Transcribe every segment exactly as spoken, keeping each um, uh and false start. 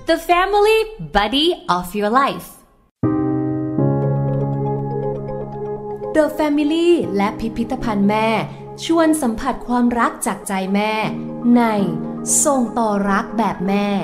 The family buddy of your life The Family และพิพิธภัณฑ์แม่ชวนสัมผัสความรักจากใจแม่ในส่งต่อรักแบบแม่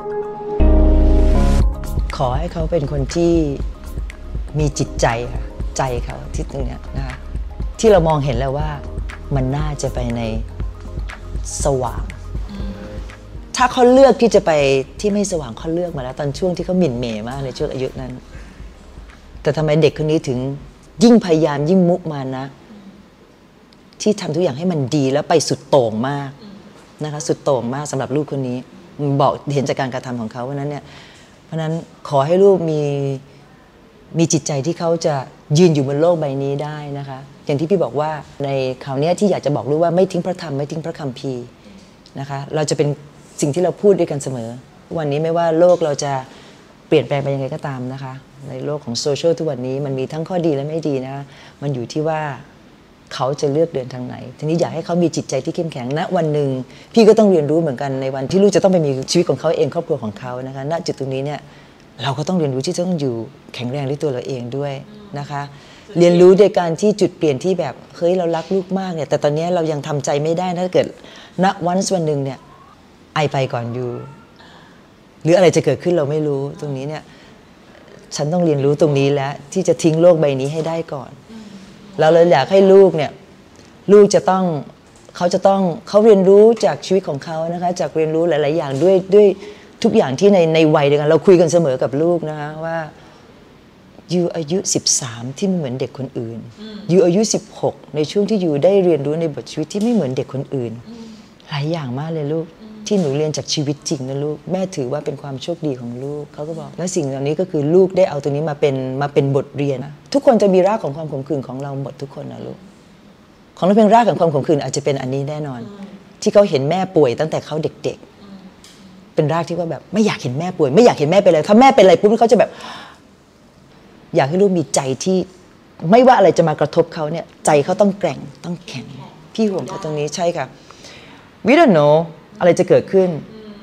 ขอให้เขาเป็นคนที่มีจิตใจใจเขาที่ตรงนี้นะคะที่เรามองเห็นแล้วว่ามันน่าจะไปในสว่างถ้าเขาเลือกที่จะไปที่ไม่สว่างเขาเลือกมาแล้วตอนช่วงที่เขาหมิ่นเหม่มากในช่วงอายุนั้นแต่ทำไมเด็กคนนี้ถึงยิ่งพยายามยิ่งมุมานะที่ทำทุกอย่างให้มันดีแล้วไปสุดโต่งมากนะคะสุดโต่งมากสำหรับลูกคนนี้บอกเห็นจากการกระทำของเขาเพราะนั้นเนี่ยเพราะนั้นขอให้ลูกมีมีจิตใจที่เขาจะยืนอยู่บนโลกใบนี้ได้นะคะอย่างที่พี่บอกว่าในคราวนี้ที่อยากจะบอกลูกว่าไม่ทิ้งพระธรรมไม่ทิ้งพระคัมภีร์นะคะเราจะเป็นสิ่งที่เราพูดด้วยกันเสมอวันนี้ไม่ว่าโลกเราจะเปลี่ยนแปลงไปยังไงก็ตามนะคะในโลกของโซเชียลทุกวันนี้มันมีทั้งข้อดีและไม่ดีนะมันอยู่ที่ว่าเขาจะเลือกเดินทางไหนทีนี้อยากให้เขามีจิตใจที่เข้มแข็งณวันหนึ่งพี่ก็ต้องเรียนรู้เหมือนกันในวันที่ลูกจะต้องไปมีชีวิตของเขาเองครอบครัวของเขานะคะณจุดตรงนี้เนี่ยเราก็ต้องเรียนรู้ที่จะต้องอยู่แข็งแรงด้วยตัวเราเองด้วยนะคะเรียนรู้โดยการที่จุดเปลี่ยนที่แบบเฮ้ยเรารักลูกมากเนี่ยแต่ตอนนี้เรายังทำใจไม่ได้ถ้าเกิดณวันวันหนึ่งเนี่ยไอไปก่อนอยู่หรืออะไรจะเกิดขึ้นเราไม่รู้ตรงนี้เนี่ยฉันต้องเรียนรู้ตรงนี้แล้วที่จะทิ้งโลกใบนี้ให้ได้ก่อนเราเลยอยากให้ลูกเนี่ยลูกจะต้องเขาจะต้องเขาเรียนรู้จากชีวิตของเขานะคะจากเรียนรู้หลายๆอย่างด้วยด้วยทุกอย่างที่ในในวัยเดียวกันเราคุยกันเสมอกับลูกนะคะว่ายูอายุสิบสามที่ไม่เหมือนเด็กคนอื่นยูอายุสิบหกในช่วงที่ยูได้เรียนรู้ในบทชีวิตที่ไม่เหมือนเด็กคนอื่นหลายอย่างมากเลยลูกที่หนูเรียนจากชีวิตจริงนะลูกแม่ถือว่าเป็นความโชคดีของลูกเขาก็บอกและสิ่งเหล่านี้ก็คือลูกได้เอาตัวนี้มาเป็นมาเป็นบทเรียนทุกคนจะมีรากของความขมขื่นของเราหมดทุกคนนะลูกของเราเพียงรากของความขมขื่นอาจจะเป็นอันนี้แน่นอนที่เขาเห็นแม่ป่วยตั้งแต่เขาเด็กๆเป็นรากที่ว่าแบบไม่อยากเห็นแม่ป่วยไม่อยากเห็นแม่เป็นอะไรถ้าแม่เป็นอะไรปุ๊บเขาจะแบบอยากให้ลูกมีใจที่ไม่ว่าอะไรจะมากระทบเขาเนี่ยใจเขาต้องแกร่งต้องแข็งพี่ห่วงเขาตรงนี้ใช่ค่ะ we don't know อะไรจะเกิดขึ้น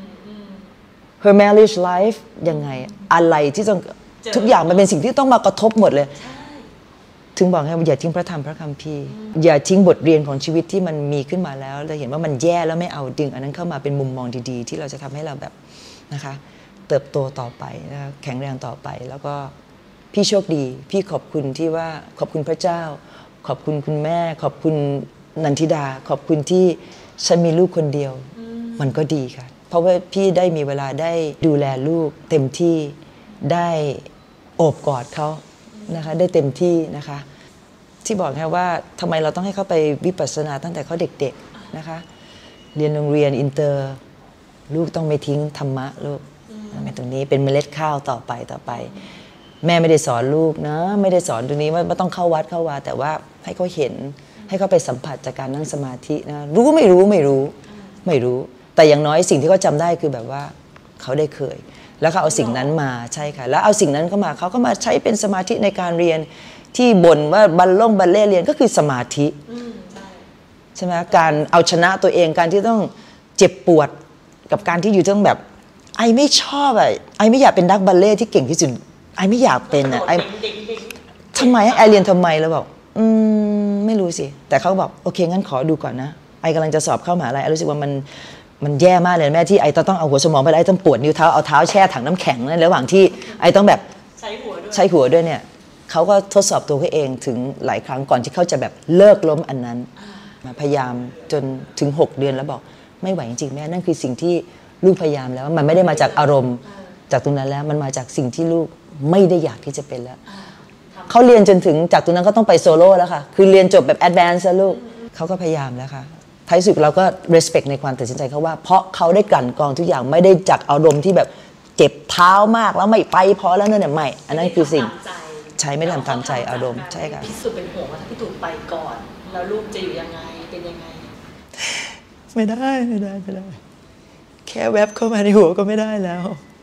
her marriage life ยังไงอะไรที่ต้องทุกอย่างมันเป็นสิ่งที่ต้องมากระทบหมดเลยถึงบอกให้อย่าทิ้งพระธรรมพระคัมภีร์อย่าทิ้งบทเรียนของชีวิตที่มันมีขึ้นมาแล้วเราเห็นว่ามันแย่แล้วไม่เอาดึงอันนั้นเข้ามาเป็นมุมมองดีๆที่เราจะทำให้เราแบบนะคะเติบโตต่อไปนะคะแข็งแรงต่อไปแล้วก็พี่โชคดีพี่ขอบคุณที่ว่าขอบคุณพระเจ้าขอบคุณคุณแม่ขอบคุณนันทิดาขอบคุณที่ฉันมีลูกคนเดียวมันก็ดีค่ะเพราะว่าพี่ได้มีเวลาได้ดูแลลูกเต็มที่ได้โอบกอดเขานะคะได้เต็มที่นะคะที่บอกแค่ว่าทำไมเราต้องให้เขาไปวิปัสสนาตั้งแต่เขาเด็กๆนะคะเรียนโรงเรียนอินเตอร์ลูกต้องไม่ทิ้งธรรมะลูกในตรงนี้เป็นเมล็ดข้าวต่อไปต่อไปแม่ไม่ได้สอนลูกนะไม่ได้สอนตรงนี้ว่าต้องเข้าวัดเข้าวาแต่ว่าให้เขาเห็นให้เขาไปสัมผัสจากการนั่งสมาธินะรู้ไม่รู้ไม่รู้ไม่รู้แต่อย่างน้อยสิ่งที่เขาจำได้คือแบบว่าเขาได้เคยแล้วเขาเอาสิ่งนั้นมาใช่ค่ะแล้วเอาสิ่งนั้นเข้ามาเขาก็มาใช้เป็นสมาธิในการเรียนที่บ่นว่าบัลล่งบัลเล่เรียนก็คือสมาธิใช่ไหมการเอาชนะตัวเองการที่ต้องเจ็บปวดกับการที่อยู่ต้องแบบไอไม่ชอบอะไอไม่อยากเป็นนักบัลเล่ที่เก่งที่สุดไอไม่อยากเป็นอะไอทำไมไอเรียนทำไมแล้วบอกอืมไม่รู้สิแต่เขาบอกโอเคงั้นขอดูก่อนนะไอกำลังจะสอบเข้ามหาลัยไอรู้สึกว่ามันมันแย่มากเลยแม่ที่ไอต้องเอาหัวสมองไปไอต้องปวดนิ้วเท้าเอาเท้าแช่ถังน้ำแข็งในระหว่างที่ไอต้องแบบใช้หัวด้วยใช้หัวด้วยเนี่ยเขาก็ทดสอบตัวเขาเองถึงหลายครั้งก่อนที่เขาจะแบบเลิกล้มอันนั้นพยายามจนถึงหกเดือนแล้วบอกไม่ไหวจริงๆแม่นั่นคือสิ่งที่ลูกพยายามแล้วมันไม่ได้มาจากอารมณ์จากตรงนั้นแล้วมันมาจากสิ่งที่ลูกไม่ได้อยากที่จะเป็นแล้วเขาเรียนจนถึงจากตรงนั้นก็ต้องไปโซโล่แล้วค่ะคือเรียนจบแบบแอดวานซ์แล้วลูกเขาก็พยายามแล้วค่ะท้ายสุดเราก็ respect ในความตัดสินใจเขาว่าเพราะเขาได้กลั่นกรองทุกอย่างไม่ได้จากอารมณ์ที่แบบเจ็บเท้ามากแล้วไม่ไปพอแล้วนั่นเนี่ยไม่อันนั้นคือสิ่งใช้ไม่ทำตามใจอารมณ์ใช่ค่ะพี่สุดเป็นห่วงว่าถ้าพี่ตู่ไปก่อนแล้วลูกจะอยู่ยังไงเป็นยังไงไม่ได้ไม่ได้ไม่ได้แค่แวบเข้ามาในหัวก็ไม่ได้แล้ว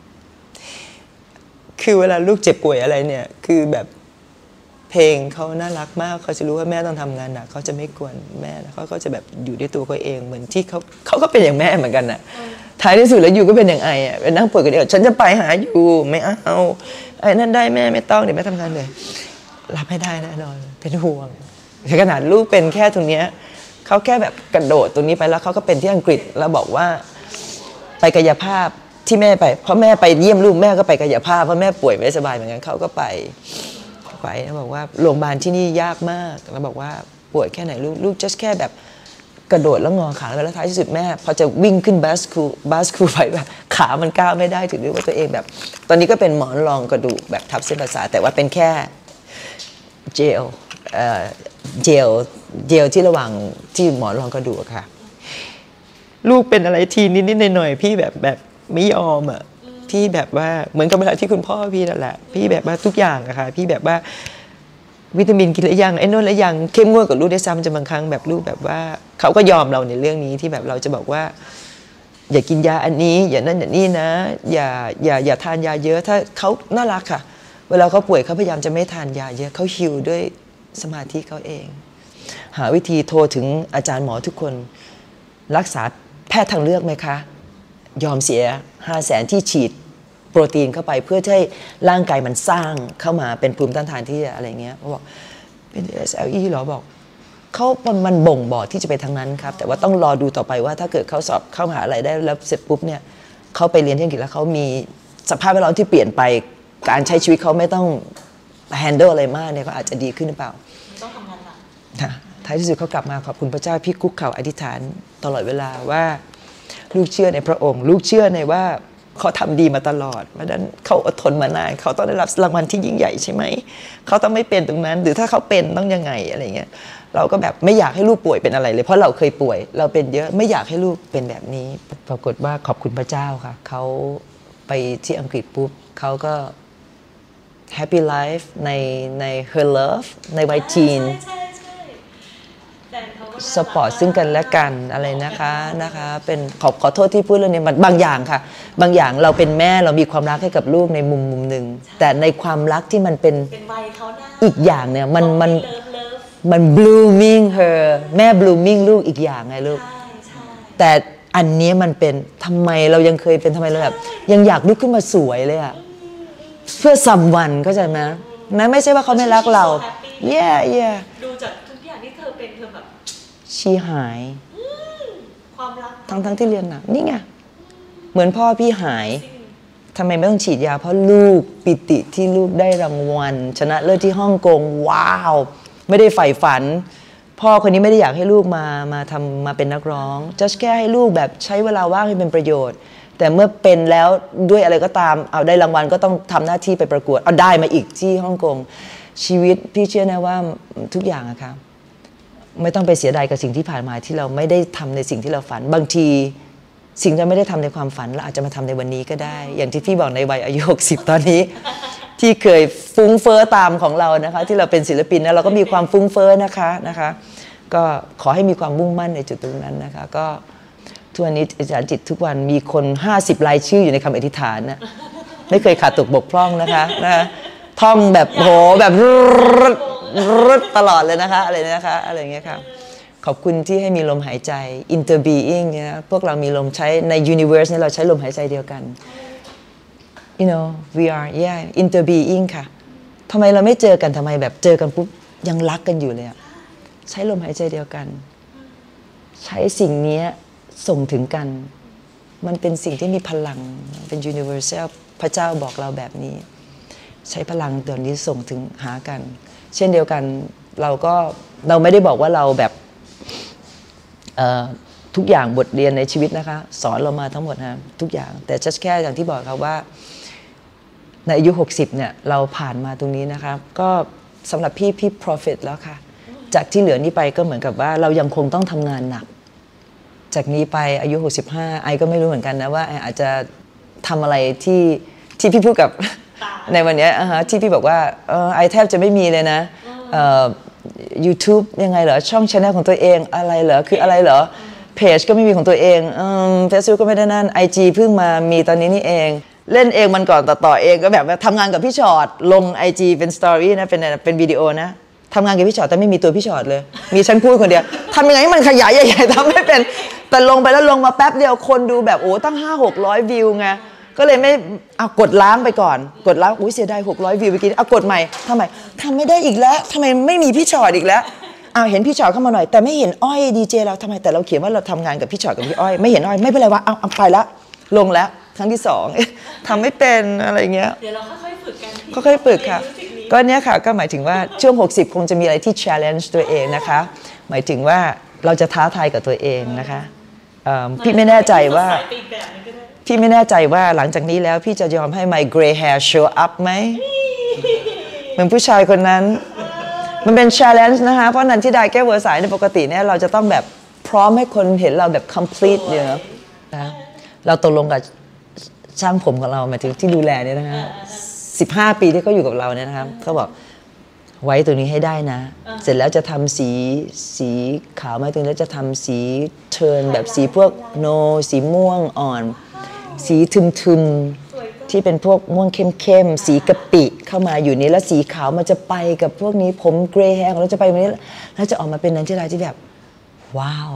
คือเวลาลูกเจ็บป่วยอะไรเนี่ยคือแบบเพลงเขาน่ารักมากเขาจะรู้ว่าแม่ต้องทำงานหนักเขาจะไม่กวนแม่เขาก็จะแบบอยู่ด้วยตัวเขาเองเหมือนที่เขาเขาก็เป็นอย่างแม่เหมือนกันน่ะท้ายที่สุดแล้วอยู่ก็เป็นอย่างไออ่ะเป็นนั่งป่วยกันเดียวฉันจะไปหาอยู่ไม่เอาไอ้นั่นได้แม่ไม่ต้องเดี๋ยวแม่ทำงานเลยรับไม่ได้แน่นอนเป็นห่วงขนาดลูกเป็นแค่ตรงเนี้ยเขาแค่แบบกระโดดตรงนี้ไปแล้วเขาก็เป็นที่อังกฤษแล้วบอกว่าไปกายภาพที่แม่ไปเพราะแม่ไปเยี่ยมลูกแม่ก็ไปกายภาพเพราะแม่ป่วยไม่สบายเหมือนกันเขาก็ไปไปแล้วบอกว่าโรงพยาบาลที่นี่ยากมากแล้วบอกว่าป่วยแค่ไหนลูกลูก just แค่แบบกระโดดแล้วงอขาแล้วท้ายที่สุดแม่พอจะวิ่งขึ้นบัสคูบัสคูไปแบบขามันก้าวไม่ได้ถึงรู้ว่าตัวเองแบบตอนนี้ก็เป็นหมอนรองกระดูกแบบทับเส้นประสาทแต่ว่าเป็นแค่เจลเอ่อเจลเจลที่ระหว่างที่หมอนรองกระดูกค่ะลูกเป็นอะไรทีนิดๆหน่อยๆพี่แบบแบบไม่ยอมอ่ะพี่แบบว่าเหมือนกับเวลาที่คุณพ่อพี่นั่นแหละพี่แบบว่าทุกอย่างอะค่ะพี่แบบว่าวิตามินกินแล้วยังไอ้นู่นแล้วยังเข้มงวดกับลูกได้ซ้ำจนบางครั้งแบบลูกแบบว่าเขาก็ยอมเราในเรื่องนี้ที่แบบเราจะบอกว่าอย่ากินยาอันนี้อย่านั่นอย่านี่นะอย่าอย่าอย่าทานยาเยอะถ้าเขาน่ารักค่ะเวลาเขาป่วยเขาพยายามจะไม่ทานยาเยอะเขาฮิลด้วยสมาธิเขาเองหาวิธีโทรถึงอาจารย์หมอทุกคนรักษาแพทย์ทางเลือกไหมคะยอมเสียห้าแสนที่ฉีดโปรตีนเข้าไปเพื่อให้ร่างกายมันสร้างเข้ามาเป็นภูมิต้านทานที่อะไรเงี้ยเขาบอกเป็น เอส แอล อี เหรอบอกเขามันบ่งบอกที่จะไปทางนั้นครับแต่ว่าต้องรอดูต่อไปว่าถ้าเกิดเขาสอบเข้ามหาอะไรได้แล้วเสร็จปุ๊บเนี่ยเขาไปเรียนที่อังกฤษแล้วเขามีสภาพแวดล้อมที่เปลี่ยนไปการใช้ชีวิตเขาไม่ต้อง handle อะไรมากเนี่ยเขาอาจจะดีขึ้นหรือเปล่าต้องทำงานหนักท้ายที่สุดเขากลับมาขอบคุณพระเจ้าพี่คุกเข่าอธิษฐานตลอดเวลาว่าลูกเชื่อในพระองค์ลูกเชื่อในว่าเขาทำดีมาตลอดเพราะฉะนั้นเขาอดทนมานานเขาต้องได้รับรางวัลที่ยิ่งใหญ่ใช่ไหมเขาต้องไม่เป็นตรงนั้นหรือถ้าเขาเป็นต้องยังไงอะไรเงี้ยเราก็แบบไม่อยากให้ลูกป่วยเป็นอะไรเลยเพราะเราเคยป่วยเราเป็นเยอะไม่อยากให้ลูกเป็นแบบนี้ปรากฏว่าขอบคุณพระเจ้าค่ะเขาไปที่อังกฤษปุ๊บเขาก็ happy life ในใน her love ในวัยทีนสปอร์ตซึ่งกันและกันอะไรนะคะนะคะเป็นขอขอโทษที่พูดเรื่องนี้มันบางอย่างค่ะบางอย่างเราเป็นแม่เรามีความรักให้กับลูกในมุมมุมหนึ่งแต่ในความรักที่มันเป็นอีกอย่างเนี่ยมันมันมัน blooming her แม่ blooming ลูกอีกอย่างไงลูกแต่อันนี้มันเป็นทำไมเรายังเคยเป็นทำไมเราแบบยังอยากลุกขึ้นมาสวยเลยอะเพื่อซัมวันเข้าใจไหมนะไม่ใช่ว่าเขาไม่รักเรา yeah yeah ดูจากทุกอย่างที่เธอเป็นเธอแบบชีหายความรักทั้งทั้งที่เรียนหนักนี่ไงเหมือนพ่อพี่หายทำไมไม่ต้องฉีดยาเพราะลูกปิติที่ลูกได้รางวัลชนะเลิศที่ฮ่องกงว้าวไม่ได้ใฝ่ฝันพ่อคนนี้ไม่ได้อยากให้ลูกมามาทำมาเป็นนักร้องจะแค่ให้ลูกแบบใช้เวลาว่างให้เป็นประโยชน์แต่เมื่อเป็นแล้วด้วยอะไรก็ตามเอาได้รางวัลก็ต้องทำหน้าที่ไปประกวดเอาได้มาอีกที่ฮ่องกงชีวิตพี่เชื่อนะว่าทุกอย่างอะค่ะไม่ต้องไปเสียดายกับสิ่งที่ผ่านมาที่เราไม่ได้ทำในสิ่งที่เราฝันบางทีสิ่งที่ไม่ได้ทำในความฝันเราอาจจะมาทำในวันนี้ก็ได้อย่างที่พี่บอกในวัยอายุหกสิบตอนนี้ที่เคยฟุ้งเฟ้อตามของเรานะคะที่เราเป็นศิลปินนะเราก็มีความฟุ้งเฟ้อนะคะนะคะก็ขอให้มีความมุ่งมั่นในจุดตรงนั้นนะคะก็ทุกวันนี้อธิษฐานจิตทุกวันมีคนห้าสิบรายชื่ออยู่ในคำอธิษฐานนะไม่เคยขาดตกบกพร่องนะคะนะท่องแบบโหแบบรึดตลอดเลยนะคะอะไรนะคะอะไรอย่างเงี้ยค่ะขอบคุณที่ให้มีลมหายใจ interbeing เนี่ยพวกเรามีลมใช้ใน universe เนี่ยเราใช้ลมหายใจเดียวกัน you know we are yeah interbeing ค่ะทำไมเราไม่เจอกันทำไมแบบเจอกันปุ๊บยังรักกันอยู่เลยใช้ลมหายใจเดียวกันใช้สิ่งนี้ส่งถึงกันมันเป็นสิ่งที่มีพลังเป็น universal พระเจ้าบอกเราแบบนี้ใช้พลังตัวนี้ส่งถึงหากันเช่นเดียวกันเราก็เราไม่ได้บอกว่าเราแบบทุกอย่างบทเรียนในชีวิตนะคะสอนเรามาทั้งหมดนะทุกอย่างแต่justแค่อย่างที่บอกครับว่าในอายุหกสิบเนี่ยเราผ่านมาตรงนี้นะคะก็สำหรับพี่พี่ profit แล้วค่ะจากที่เหลือนี้ไปก็เหมือนกับว่าเรายังคงต้องทำงานหนักจากนี้ไปอายุหกสิบห้าไอก็ไม่รู้เหมือนกันนะว่าไออาจจะทำอะไรที่ที่พี่พูดกับในวันนี้ที่พี่บอกว่าไอแทบจะไม่มีเลยนะYouTube ยังไงเหรอช่อง channel ของตัวเองอะไรเหรอคืออะไรเหรอเพจก็ไม่มีของตัวเองเฟซบุ๊กก็ไม่ได้นั่น ไอ จี เพิ่งมามีตอนนี้นี่เองเล่นเองมันก่อนต่อต่อเองก็แบบทำงานกับพี่ชอตลง ไอ จี เป็นสตอรี่นะเป็นเป็นวิดีโอนะทำงานกับพี่ชอตแต่ไม่มีตัวพี่ชอตเลยมีฉันพูดคนเดียวทำยังไงให้มันขยายใหญ่ๆทำไม่เป็นแต่ลงไปแล้วลงมาแป๊บเดียวคนดูแบบโอ้ตั้งห้าหกร้อยวิวไงก็เลยไม่เอากดล้างไปก่อนกดล้างอุ้ยเสียดายหกร้อยวิวเมื่อกี้เอากดใหม่ทำไมทำไม่ได้อีกแล้วทำไมไม่มีพี่ชอตอีกแล้วเอาเห็นพี่ชอตเข้ามาหน่อยแต่ไม่เห็นอ้อยดีเจเราทำไมแต่เราเขียนว่าเราทำงานกับพี่ชอตกับพี่อ้อยไม่เห็นอ้อยไม่เป็นไรวะเอาเอาไปละลงแล้วครั้งที่สองทำไม่เป็นอะไรเงี้ยเดี๋ยวเราค่อยๆฝึกกันค่อยๆฝึกค่ะก็เนี้ยค่ะก็หมายถึงว่าช่วงหกสิบคงจะมีอะไรที่ challenge ตัวเองนะคะหมายถึงว่าเราจะท้าทายกับตัวเองนะคะพี่ไม่แน่ใจว่าพี่ไม่แน่ใจว่าหลังจากนี้แล้วพี่จะยอมให้ my gray hair show up ไหมเหมือนผู้ชายคนนั้นมันเป็น challenge นะคะเพราะนันทิดาแก้วบัวสายในปกติเนี่ยเราจะต้องแบบพร้อมให้คนเห็นเราแบบ complete เนี่ยนะเราตกลงกับช่างผมของเราหมายถึงที่ดูแลเนี่ยนะคะสิบห้าปีที่เขาอยู่กับเราเนี่ยนะครับเขาบอกไว้ตัวนี้ให้ได้นะเสร็จแล้วจะทำสีสีขาวมาตรงนี้จะทำสีเทิร์นแบบสีพวกโนสีม่วงอ่อนสีทึมๆที่เป็นพวกม่วงเข้มๆสีกะปิเข้ามาอยู่นี้แล้วสีขาวมันจะไปกับพวกนี้ผมเกรย์แฮร์ของเราจะไปแบบนี้แล้วจะออกมาเป็นนันทิดาที่แบบว้าว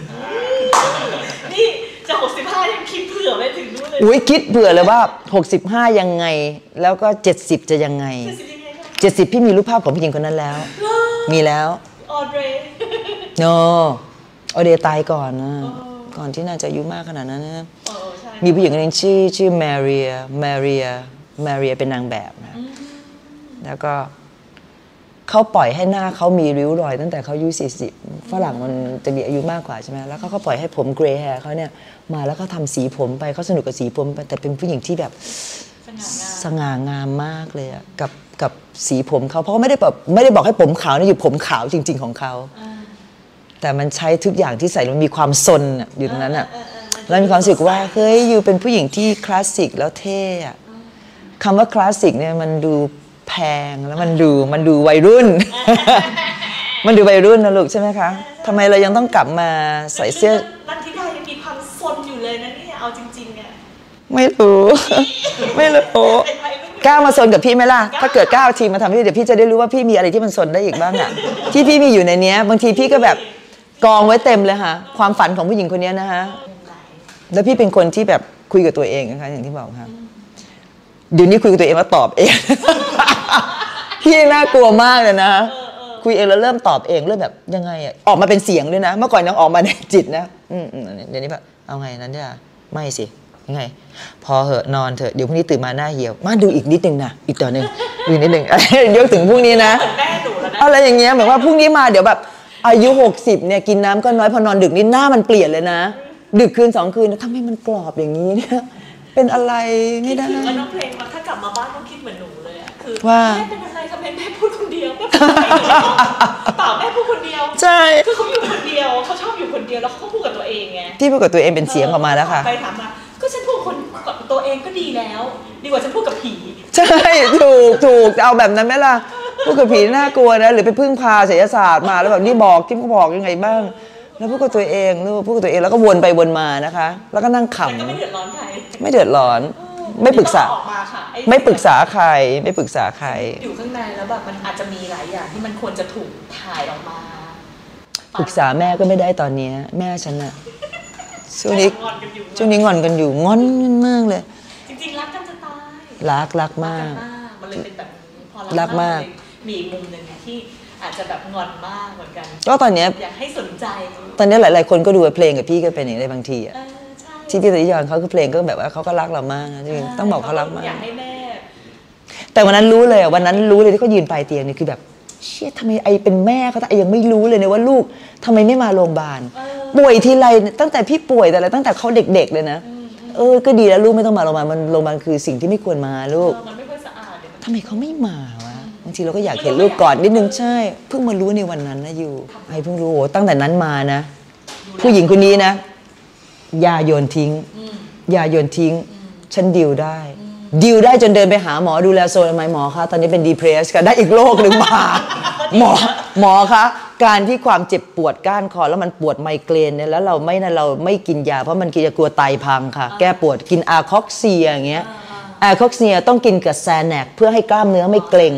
นี่จะหกสิบห้ายังคิดเผื่อไม่ถึงนู่นเลยอุ้ยคิดเผื่อเลยว่าหกสิบห้ายังไงแล้วก็เจ็ดสิบจะยังไงเจ็ดสิบพี่มีรูปภาพของผู้หญิงคนนั้นแล้วมีแล้วออเดรโนออเดรตายก่อนนะก่อนที่น่าจะอายุมากขนาดนั้นนะมีผู้หญิงคนนึงชื่อชื่อแมรียแมรียแมรียเป็นนางแบบนะแล้วก็เขาปล่อยให้หน้าเขามีริ้วรอยตั้งแต่เขาอายุสี่สิบฝรั่งมันจะมีอายุมากกว่าใช่ไหมแล้วเขาก็ปล่อยให้ผมเกรย์แฮร์เขาเนี่ยมาแล้วเขาทำสีผมไปเขาสนุกกับสีผมไปแต่เป็นผู้หญิงที่แบบสง่างามมากเลยอะกับกับสีผมเขาเพราะไม่ได้แบบไม่ได้บอกให้ผมขาวนี่อยู่ผมขาวจริงๆของเขาแต่มันใช้ทุกอย่างที่ใส่มันมีความซนอยู่ตรงนั้นอะแล้วมีความรู้สึกว่าเฮ้ยอยู่เป็นผู้หญิงที่คลาสสิกแล้วเท่อะคำว่าคลาสสิกเนี่ยมันดูแพงแล้วมันดูมันดูวัยรุ่น มันดูวัยรุ่นนะลูกใช่ไหมคะทำไมเรายังต้องกลับมาใส่เสื้อนันทิดายังมีความซนอยู่เลยนะเนี่ยเอาจริงๆอะไม่รู้ ไม่รู้กล้ามาซนกับพี่ไหมล่ะถ้าเกิดกล้าเอาทีมาทำพี่เดี๋ยวพี่จะได้รู้ว่าพี่มีอะไรที่มันซนได้อีกบ้างอะที่พี่มีอยู่ในนี้บางทีพี่ก็แบบกองไว้เต็มเลยค่ะความฝันของผู้หญิงคนนี้นะคะแล้วพี่เป็นคนที่แบบคุยกับตัวเองนะคะอย่างที่บอกค่ะเดี๋ยวนี้คุยกับตัวเองแล้วตอบเอง พี่น่ากลัวมากเลยนะคุยเองแล้วเริ่มตอบเองเริ่มแบบยังไงอะออกมาเป็นเสียงด้วยนะเมื่อก่อนยังออกมาในจิตนะอืมเดี๋ยวนี้แบบเอาไงนั้นจ้ะไม่สิยังไงพอเหอะนอนเถอะเดี๋ยวพรุ่งนี้ตื่นมาหน้าเหี่ยวมาดูอีกนิดนึงนะอีกต่อหนึ่งอีกนิดนึงยกถึงพรุ่งนี้นะอะไรอย่างเงี้ยเหมือนว่าพรุ่งนี้มาเดี๋ยวแบบอายุหกสิบเนี่ยกินน้ำก็น้อยพอนอนดึกนี่หน้ามันเปลี่ยนเลยนะดึกคืนสองคืนทำไมมันกรอบอย่างนี้เนี่ยเป็นอะไรไม่ได้ว่าน้องเพลงถ้ากลับมาบ้านต้องคิดเหมือนหนูเลยอะคือแม่เป็นอะไรทำไมแม่พูดคนเดียวแม่เปล่าแม่พูดคนเดียวใช่คือเขาอยู่คนเดียวเขาชอบอยู่คนเดียวแล้วเขาก็พูดกับตัวเองไงที่พูดกับตัวเองเป็นเสียงออกมาแล้วค่ะไปถามมาก็ฉันพูดคนกับตัวเองก็ดีแล้วดีกว่าฉันพูดกับผีใช่ถูกถูกเอาแบบนั้นไหมล่ะพูดกับผีน่ากลัวนะหรือไปพึ่งพาศิลปศาสตร์มาแล้วแบบนี่บอกที่เขาบอกยังไงบ้างแล้วพูดกับตัวเองแล้วพูดกับตัวเองแล้วก็วนไปวนมานะคะแล้วก็นั่งขำก็ไม่เดือดร้อนใครไม่เดือดร้อนไม่ปรึกษาไม่ปรึกษาใครไม่ปรึกษาใครอยู่ข้างในแล้วแบบมันอาจจะมีหลายอย่างที่มันควรจะถูกถ่ายออกมาปรึกษาแม่ก็ไม่ได้ตอนนี้แม่ฉันอะช่วงนี้ช่วงนี้งอนกันอยู่งอนมากเลยจริงๆรักกันจะตายรักรักมากมันเลยเป็นแบบนี้พอรักมากมีมุมหนึ่งที่อาจจะแบบงอนมากเหมือนกันก็ตอนนี้อยากให้สนใจตอนนี้หลายๆคนก็ดูเพลงกับพี่ก็เป็นอย่างนี้บางทีอะที่พี่ตติยอนเขาคือเพลงก็แบบว่าเขาก็รักเรามากจริงต้องบอกเขารักมากอยากให้แม่แต่วันนั้นรู้เลยวันนั้นรู้เลยที่เขายืนปลายเตียงนี่คือแบบเชี่ยทำไมไอเป็นแม่เขาแต่ไอยังไม่รู้เลยเนี่ยว่าลูกทำไมไม่มาโรงพยาบาลป่วยทีไรตั้งแต่พี่ป่วยแต่อะไรตั้งแต่เขาเด็กๆเลยนะเออก็ดีแล้วลูกไม่ต้องมาโรงพยาบาลมันโรงพยาบาลคือสิ่งที่ไม่ควรมาลูกมันไม่ค่อยสะอาดทำไมเขาไม่มาวะบางทีเราก็อยากเห็นลูกก่อนนิดนึงใช่เพิ่งมารู้ในวันนั้นนะอยู่ไอเพิ่งรู้โอ้ตั้งแต่นั้นมานะผู้หญิงคนนี้นะยาโยนทิ้งยาโยนทิ้งฉันดิวได้ดิวได้จนเดินไปหาหมอดูแลโซนทำไมหมอคะตอนนี้เป็นดีเพรสค่ะได้อีกโรคหนึ่งมาหมอหมอคะการที่ความเจ็บปวดก้านคอแล้วมันปวดไมเกรนเนี่ยแล้วเราไม่นะเราไม่กินยาเพราะมันกินจะกลัวไตพังค่ะแก้ปวดกินอาคอกเซียอย่างเงี้ยอาคอกเซียต้องกินกับแซนแนกเพื่อให้กล้ามเนื้อไม่เกร็ง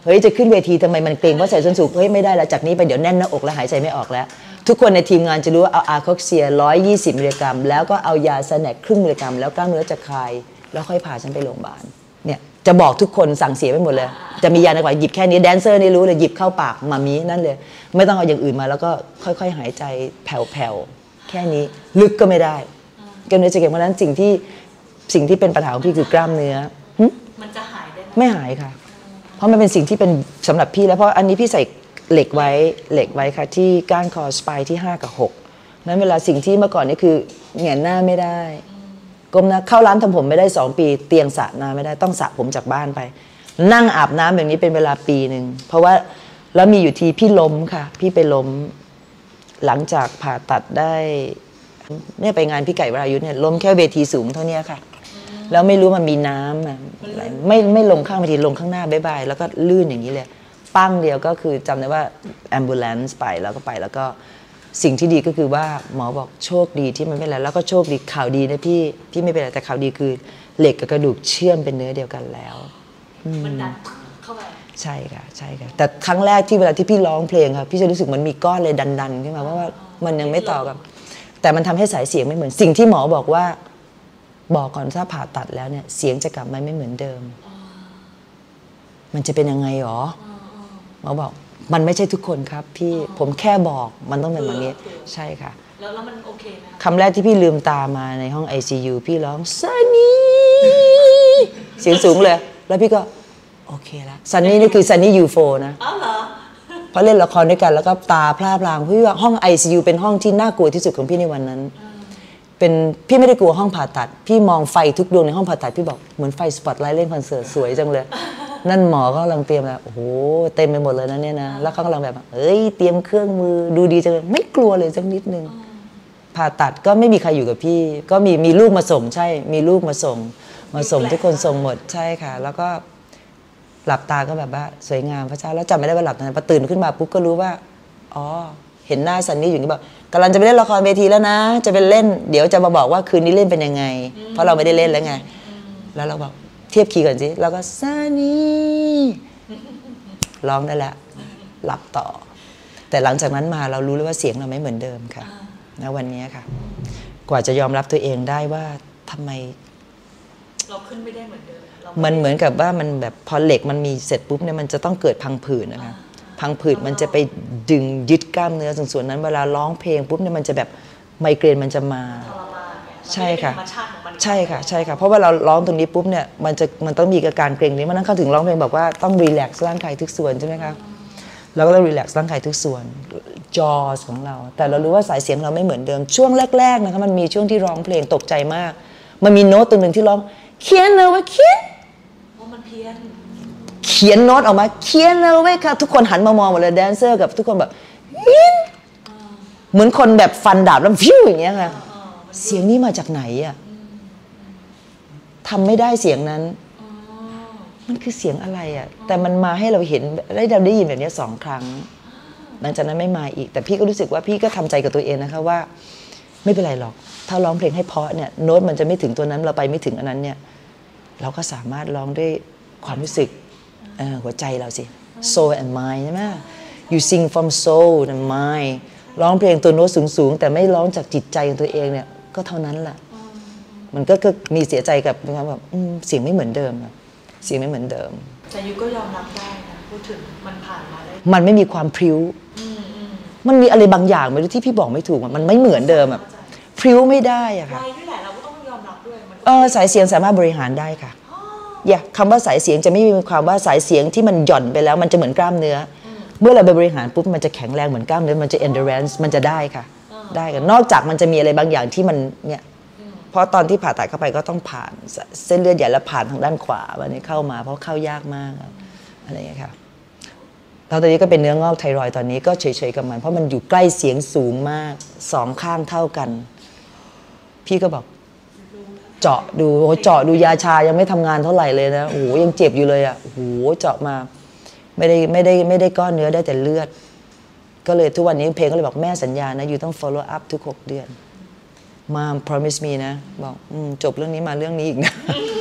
เฮ้ยจะขึ้นเวทีทำไมมันเกรงเพราะใส่ส้นสูงเฮ้ยไม่ได้แล้วจากนี้ไปเดี๋ยวแน่นหน้าอกแล้วหายใจไม่ออกแล้วทุกคนในทีมงานจะรู้ว่าเอาอาร์คอกเซียหนึ่งร้อยยี่สิบมิลลิกรัมแล้วก็เอายาซาแนกครึ่งมิลลิกรัมแล้วกล้ามเนื้อจะคลายแล้วค่อยพาฉันไปโรงพยาบาลเนี่ยจะบอกทุกคนสั่งเสียไปหมดเลยจะมียาในกว่าหยิบแค่นี้แดนเซอร์นี่รู้เลยหยิบเข้าปากมามีนั่นเลยไม่ต้องเอาอย่างอื่นมาแล้วก็ค่อยๆหายใจแผ่วๆแค่นี้ลึกก็ไม่ได้กล้ามเนื้อจะเก่งเพราะนั้นสิ่งที่สิ่งที่เป็นปัญหาของพี่คือกล้ามเนื้อมันจะหายได้ไหมไม่หายค่ะเพราะมันเป็นสิ่งที่เป็นสำหรับพี่แล้วเพราะอันนี้พี่ใส่เหล็กไว้เหล็กไว้ค่ะที่ก้านคอสไปที่ห้ากับหกนั้นเวลาสิ่งที่เมื่อก่อนนี่คือเหงียนหน้าไม่ได้ก้มหน้าเข้าร้านทำผมไม่ได้สองปีเตียงสระน้ำไม่ได้ต้องสระผมจากบ้านไปนั่งอาบน้ำแบบนี้เป็นเวลาปีหนึ่งเพราะว่าแล้วมีอยู่ทีพี่ล้มค่ะพี่ไปล้มหลังจากผ่าตัดได้เนี่ยไปงานพี่ไก่วรายุทธเนี่ยล้มแค่เวทีสูงเท่านี้ค่ะแล้วไม่รู้มันมีน้ำอะไรไม่ไม่ลงข้างเวทีลงข้างหน้าบ๊ายบายแล้วก็ลื่นอย่างนี้เลยปั้งเดียวก็คือจำได้ว่า ambulance ไปแล้วก็ไปแล้วก็สิ่งที่ดีก็คือว่าหมอบอกโชคดีที่มันไม่เป็นไรแล้วก็โชคดีข่าวดีนะพี่พี่ไม่เป็นไรแต่ข่าวดีคือเหล็กกับกระดูกเชื่อมเป็นเนื้อเดียวกันแล้วมันดันเข้าไปใช่ค่ะใช่ค่ะแต่ครั้งแรกที่เวลาที่พี่ร้องเพลงค่ะพี่จะรู้สึกมันมีก้อนเลยดันๆขึ้นมาเพราะว่ามันยังไม่ต่อกับแต่มันทำให้สายเสียงไม่เหมือนสิ่งที่หมอบอกว่าบอกก่อนถ้าผ่าตัดแล้วเนี่ยเสียงจะกลับมาไม่เหมือนเดิมมันจะเป็นยังไงหรอหมอบอกมันไม่ใช่ทุกคนครับพี่ผมแค่บอกมันต้องเป็นแบบนี้ใช่ค่ะแล้วแล้วมันโอเคไหมคำแรกที่พี่ลืมตามาในห้อง ไอ ซี ยู พี่ร้องซันนี่เสียงสูงเลยแล้วพี่ก็โอเคแล้วซันนี่นี่คือซันนี่ยูโฟนะอ๋อเหรอเพราะเล่นละครด้วยกันแล้วก็ตาพร่าพรางพี่ว่าห้อง ไอ ซี ยู เป็นห้องที่น่ากลัวที่สุดของพี่ในวันนั้นเป็นพี่ไม่ได้กลัวห้องผ่าตัดพี่มองไฟทุกดวงในห้องผ่าตัดพี่บอกเหมือนไฟสปอตไลท์เล่นคอนเสิร์ตสวยจังเลยนั่นหมอก็กำลังเตรียมแล้วโอ้โหเต็มไปหมดเลยนะเนี่ยนะแล้วเขากำลังแบบเอ้ยเตรียมเครื่องมือดูดีจังเลยไม่กลัวเลยสักนิดนึงผ่าตัดก็ไม่มีใครอยู่กับพี่ก็มีมีลูกมาส่งใช่มีลูกมาส่งมาส่งทุกคนส่งหมดใช่ค่ะแล้วก็หลับตาก็แบบว่าสวยงามพระเจ้าแล้วจำไม่ได้ว่าหลับตาพอตื่นขึ้นมาปุ๊บก็รู้ว่าอ๋อเห็นหน้าซันนี่อยู่นี่บอกกำลังจะไปเล่นละครเวทีแล้วนะจะไปเล่นเดี๋ยวจะมาบอกว่าคืนนี้เล่นเป็นยังไงเพราะเราไม่ได้เล่นแล้วไงแล้วเราบอกเทียบคีย์ก่อนสิแล้วก็ซันนี่ร้องได้แล้วหลับต่อแต่หลังจากนั้นมาเรารู้เลยว่าเสียงเราไม่เหมือนเดิมค่ะณวันนี้ค่ะกว่าจะยอมรับตัวเองได้ว่าทำไมเราขึ้นไม่ได้เหมือนเดิมมันเหมือนกับว่ามันแบบพอเหล็กมันมีเสร็จปุ๊บเนี่ยมันจะต้องเกิดพังผืดนะคะพังผืดมันจะไปดึงยึดกล้ามเนื้อส่วนนั้นเวลาร้องเพลงปุ๊บเนี่ยมันจะแบบไมเกรนมันจะมาใช่ค่ะใช่ค่ะใช่ค่ะเพราะว่าเราร้องตรงนี้ปุ๊บเนี่ยมันจะมันต้องมีอาการเกร็งนี้มันต้องเข้าถึงร้องเพลงบอกว่าต้องรีแลกซ์ร่างกายทุกส่วนใช่ไหมคะเราก็ต้องรีแลกซ์ร่างกายทุกส่วนจอของเราแต่เรารู้ว่าสายเสียงเราไม่เหมือนเดิมช่วงแรกๆนะคะมันมีช่วงที่ร้องเพลงตกใจมากมันมีโน้ตตัวหนึ่งที่ร้องเขียนเอาไว้เขียนมันเพี้ยนเขียนโน้ตออกมาเขียนเอาไว้ค่ะทุกคนหันมามองหมดเลยแดนเซอร์กับทุกคนแบบเหมือนคนแบบฟันดาบแล้วฟิวอย่างเงี้ยค่ะเสียงนี้มาจากไหนอ่ะทำไม่ได้เสียงนั้นมันคือเสียงอะไรอ่ะแต่มันมาให้เราเห็นได้เราได้ยินแบบนี้สองครั้งหลังจากนั้นไม่มาอีกแต่พี่ก็รู้สึกว่าพี่ก็ทำใจกับตัวเองนะคะว่าไม่เป็นไรหรอกถ้าร้องเพลงให้เพราะเนี่ยโน้ตมันจะไม่ถึงตัวนั้นเราไปไม่ถึงอันนั้นเนี่ยเราก็สามารถร้องด้วยความรู้สึกหัวใจเราสิ soul and mind ใช่ไหม you sing from soul and mind ร้องเพลงตัวโน้ตสูงๆแต่ไม่ร้องจากจิตใจของตัวเองเนี่ยก็เท่านั้นแหละมันก็มีเสียใจกับแบบเสียงไม่เหมือนเดิมเสียงไม่เหมือนเดิมแต่ยูก็ยอมรับได้นะพูดถึงมันผ่านมาได้มันไม่มีความพริ้วมันมีอะไรบางอย่างไม่รู้ที่พี่บอกไม่ถูกมันไม่เหมือนเดิมอะพริ้วไม่ได้อะค่ะด้วยแหละเราก็ต้องยอมรับด้วยเออสายเสียงสามารถบริหารได้ค่ะอย่าคำว่าสายเสียงจะไม่มีความว่าสายเสียงที่มันหย่อนไปแล้วมันจะเหมือนกล้ามเนื้อเมื่อเราไปบริหารปุ๊บมันจะแข็งแรงเหมือนกล้ามเนื้อมันจะ endurance มันจะได้ค่ะได้กันนอกจากมันจะมีอะไรบางอย่างที่มันเนี่ยเพราะตอนที่ผ่าตัดเข้าไปก็ต้องผ่านเส้นเลือดใหญ่แล้วผ่านทางด้านขวาวันนี้เข้ามาเพราะเข้ายากมากอะไรอย่างเงี้ยค่ะแล้วตอนนี้ก็เป็นเนื้องอกไทรอยด์ตอนนี้ก็เฉยๆกับมันเพราะมันอยู่ใกล้เสียงสูงมากสองข้างเท่ากันพี่ก็บอกเจาะดูโอ้เจาะดูยาชายังไม่ทำงานเท่าไหร่เลยนะโอ้โหยังเจ็บอยู่เลยอ่ะโอ้โหเจาะมาไม่ได้ไม่ได้ไม่ได้ก้อนเนื้อได้แต่เลือดก็เลยทุกวันนี้เพลงก็เลยบอกแม่สัญญานะอยู่ต้อง follow up ทุกหกเดือนมา promise me นะบอกอืมจบเรื่องนี้มาเรื่องนี้อีกนะ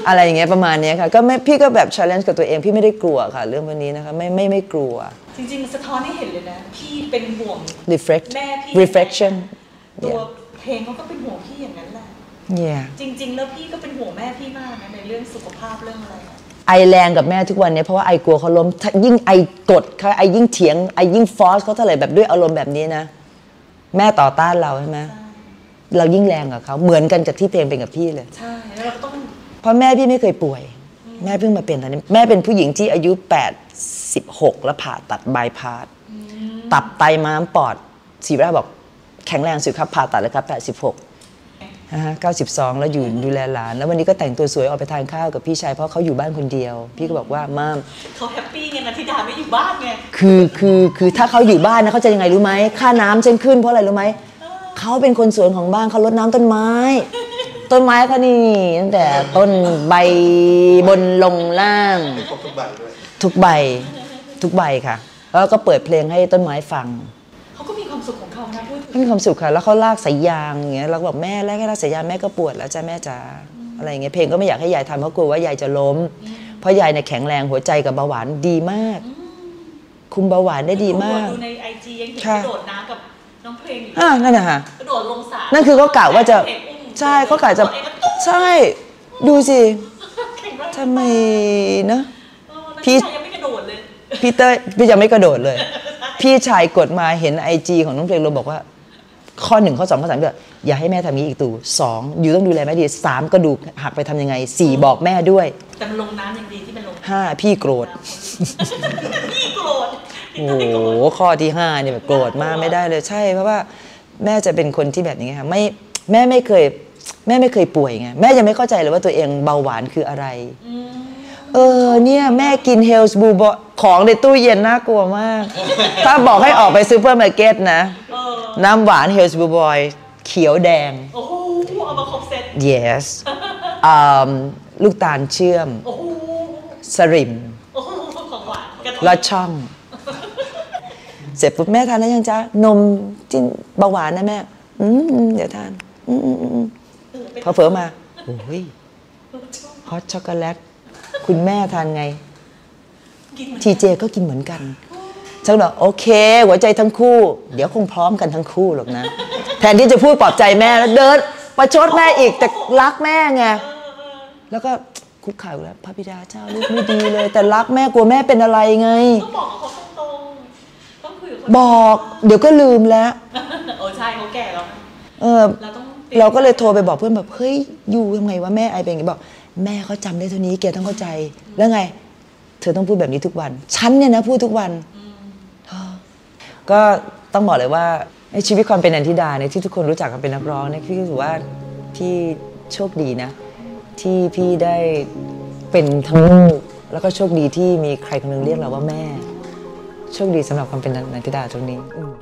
อะไรอย่างเงี้ยประมาณนี้ค่ะก็ไม่พี่ก็แบบ challenge กับตัวเองพี่ไม่ได้กลัวค่ะเรื่องวันนี้นะคะไม่ไม่ไม่กลัวจริงๆมันสะท้อนให้เห็นเลยนะพี่เป็นห่วง reflect แม่พี่ reflection ตัวเพลงเขาก็เป็นห่วงพี่อย่างนั้นแหละ yeah จริงๆแล้วพี่ก็เป็นห่วงแม่พี่มากนะในเรื่องสุขภาพเรื่องอะไรไอแรงกับแม่ทุกวันนี้เพราะว่าไอกลัวเขาล้มยิ่งไอกดเขาไอยิ่งเถียงไอยิ่งฟอร์สเขาเท่าไหร่แบบด้วยอารมณ์แบบนี้นะแม่ต่อต้านเราใช่ไหมเรายิ่งแรงกับเขาเหมือนกันกับที่เพลงเป็นกับพี่เลยใช่แล้วเราต้องเพราะแม่พี่ไม่เคยป่วยแม่เพิ่งมาเป็นตอนนี้แม่เป็นผู้หญิงที่อายุแปดสิบหกแล้วผ่าตัดบายพาสตับไตม้ามปอดศิริราชบอกแข็งแรงสุดครับผ่าตัดแล้วครับแปดสิบหกนะฮะเก้าสิบสองแล้วอยู่ดูแลหลานแล้ววันนี้ก็แต่งตัวสวยออกไปทานข้าวกับพี่ชายเพราะเขาอยู่บ้านคนเดียวพี่ก็บอกว่าม่ามเขาแฮปปี้ไงนะธิดาไม่อยู่บ้านไงคือคือคือถ้าเขาอยู่บ้านนะเขาจะยังไงรู้ไหมค่าน้ำฉันขึ้นเพราะอะไรรู้ไหมเขาเป็นคนสวนของบ้านเขารดน้ำต้นไม้ต้นไม้เขานี่ตั้งแต่ต้นใบบนลงล่างทุกใบด้วยทุกใบทุกใบค่ะแล้วก็เปิดเพลงให้ต้นไม้ฟังเขาก็มีความสุขของเขานะพูดเขามีความสุขค่ะแล้วเขาลากสายยางอย่างเงี้ยเราก็บอกแม่แลกให้ลากสายยางแม่ก็ปวดแล้วจ้าแม่จ๋าอะไรอย่างเงี้ยเพลงก็ไม่อยากให้ยายทำเพราะกลัวว่ายายจะล้มเพราะยายเนี่ยแข็งแรงหัวใจกับเบาหวานดีมากคุมเบาหวานได้ดีมากดูในไอจียังเห็นกระโดดน้ำกับน้องเพลงอ่านั่นนะฮะกระโดดลงสระนั่นคือเขากะว่าจะใช่เขากะจะใช่ดูสิทำไมนะพี่ยังไม่กระโดดเลยพี่เต้ยพี่จะไม่กระโดดเลยพี่ชายกดมาเห็นไอจีของน้องเพลงเราบอกว่าข้อหนึ่งข้อสองข้อสามแบบอย่าให้แม่ทำนี้อีกตู่สองอยู่ต้องดูแลแม่ดีสามกระดูกหักไปทำยังไงสี่บอกแม่ด้วยแต่มันลงน้ำอย่างดีที่มันลงห้าพี่โกรธพี่โกรธโอ้โหข้อที่ห้าเนี่ยแบบโกรธมากไม่ได้เลยใช่เพราะว่าแม่จะเป็นคนที่แบบนี้ค่ะไม่แม่ไม่เคยแม่ไม่เคยป่วยไงแม่ยังไม่เข้าใจเลยว่าตัวเองเบาหวานคืออะไรเออเนี่ยแม่กินเฮลส์บูบของในตู้เย็นน่ากลัวมากถ้าบอกให้ออกไปซูเปอร์มาร์เก็ตนะน้ำหวานเฮลส์บูบอยเขียวแดงโอ้โหเอามาครบเซ็ต yes ลูกตาลเชื่อมสริมของหวานลอดช่องเสร็จปุ๊บแม่ทานแล้วยังจ๊ะนมที่เบาหวานนะแม่อืมเดี๋ยวทานอืมอืมพอเผลอมาโอ้ยฮอตช็อกโกแลตคุณแม่ทานไงทีเจก็กินเหมือนกันฉันบอกโอเคหัวใจทั้งคู่เดี๋ยวคงพร้อมกันทั้งคู่หรอกนะแทนที่จะพูดปลอบใจแม่แล้วเดินประชดแม่อีกแต่รักแม่ไงแล้วก็คุกเข่าแล้วพระบิดาเจ้าลูกไม่ดีเลยแต่รักแม่กลัวแม่เป็นอะไรไงต้องบอกเขาตรงๆต้องคุยกับเขาบอกเดี๋ยวก็ลืมแล้วโอ้ใช่เขาแก่แล้วเออเราก็เลยโทรไปบอกเพื่อนแบบเฮ้ยอยู่ทำไงว่าแม่ไอเป็นอย่างนี้บอกแม่เขาจำได้เท่านี้แกต้องเข้าใจแล้วไงเธอต้องพูดแบบนี้ทุกวันฉันเนี่ยนะพูดทุกวันก็ต้องบอกเลยว่าในชีวิตความเป็นนันทิดาเนี่ยที่ทุกคนรู้จักกันเป็นนักร้องเนี่ยพี่รู้สึกว่าพี่โชคดีนะที่พี่ได้เป็นทั้งลูกแล้วก็โชคดีที่มีใครคนนึงเรียกเราว่าแม่โชคดีสำหรับความเป็นนันทิดาตรงนี้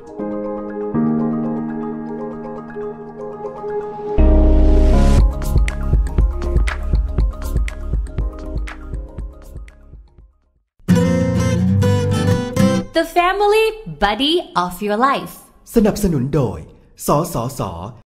The Family Buddy of Your Life สนับสนุนโดยสสส